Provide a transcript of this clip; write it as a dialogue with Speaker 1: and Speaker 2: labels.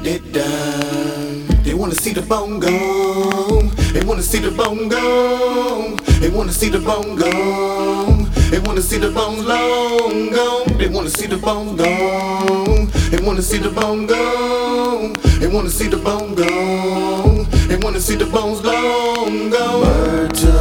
Speaker 1: it down. They wanna see the bongo. They wanna see the bongo. They wanna see the bongo. They wanna see the bones long gone. They wanna see the bongo. They wanna see the bongo. They wanna see the bongo. They wanna see the bones long gone.